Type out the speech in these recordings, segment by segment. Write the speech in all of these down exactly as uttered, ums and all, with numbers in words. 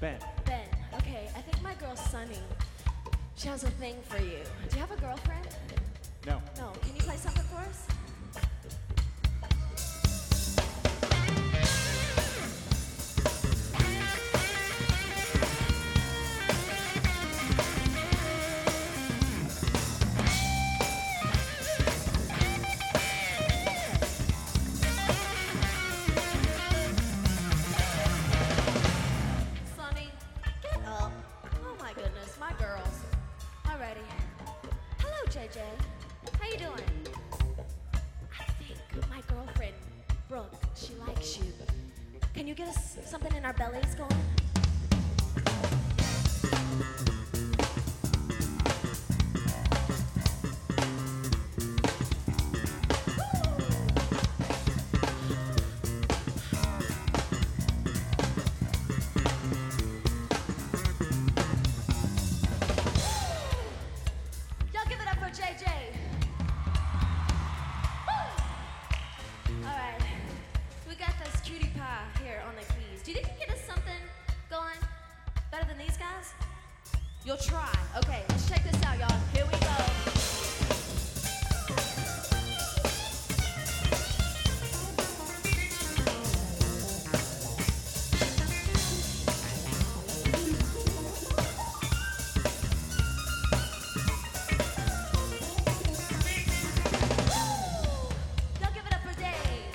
Ben. Ben, okay, I think my girl Sunny, she has a thing for you. Do you have a girlfriend? No. No. Can you play something for us? Sunny, get up. Oh my goodness, my girls. Alrighty. Hello, J J. How you doing? I think my girlfriend, Brooke, she likes you. Can you get us something in our bellies going? Y'all give it up for J J. Woo! All right, we got this cutie pie here on the keys. Do you think you can get us something going better than these guys? You'll try. Okay, let's check this out, y'all. Here we go. Y'all give it up for Dave.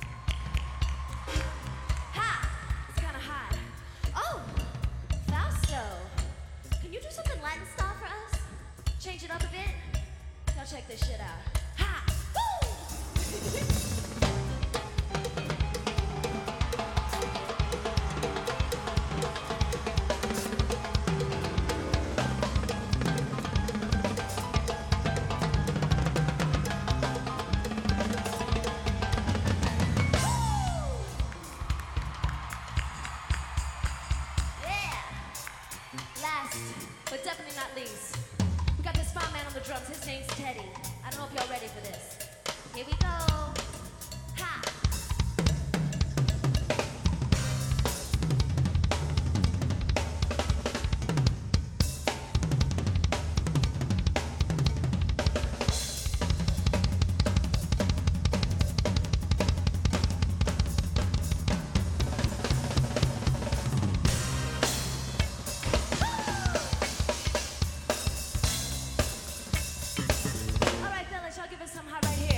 Ha! It's kind of hot. Oh, Fausto. Can you do something Latin style for us? Change it up a bit? Y'all check this shit out. Ha! Woo! Yeah! Last, but definitely not least, we got this fine man on the drums. His name's Teddy. I don't know if y'all ready for this. Here we go. Ha! All right, fellas, y'all give us some hot right here.